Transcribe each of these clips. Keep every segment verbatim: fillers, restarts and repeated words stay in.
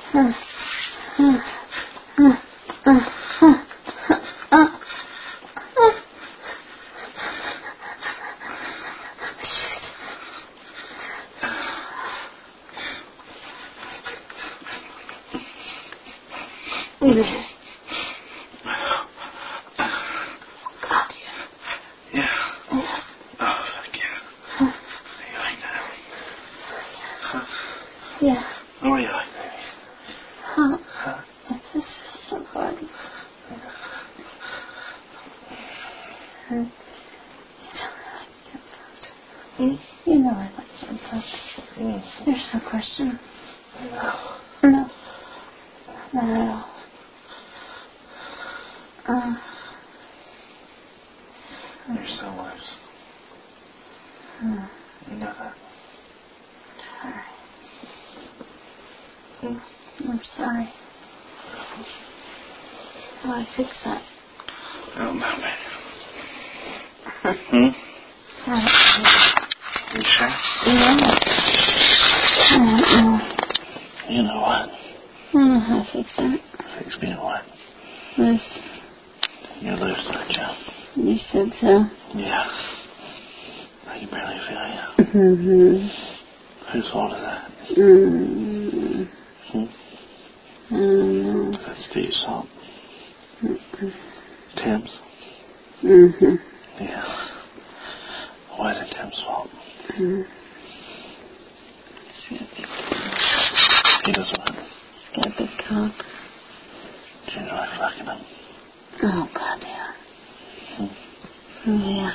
Yeah. How are you like, baby? Huh? Huh? This is just so hard. Hmm. You know I like them both. Mm. There's no question. No. No. Not at all. Uh, You're so loose. hmm. You know that. Sorry. Mm. I'm sorry. How do I fix that? I don't know, baby. Hmm? I don't know. You sure? Yeah. I don't know. You know what? I don't know how to fix that. Fix me what? This. You're loose, aren't you? You said so. Yeah. I can barely feel you. Mm-hmm. Whose fault is that? Mm-hmm. Hmm? I don't know. That's Steve's fault. Mm-hmm. Tim's? Mm-hmm. Yeah. Why is it Tim's fault? Mm-hmm. He does what? He's got a big cock. Do you enjoy fucking him? Oh, God, yeah. Hmm. Oh, yeah.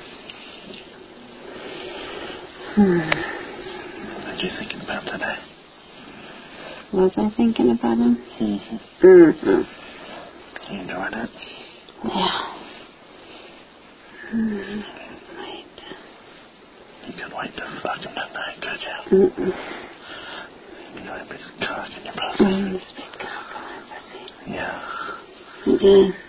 Hmm. What are you thinking about today? Was I thinking about him? Mm-hmm. Mm-hmm. You enjoyed it? Yeah. Mm-hmm. Wait. You could wait to fuck him tonight, could you? Mm-mm. You got a big cock in your pussy. Mm, this big cock on my pussy. Yeah. I did.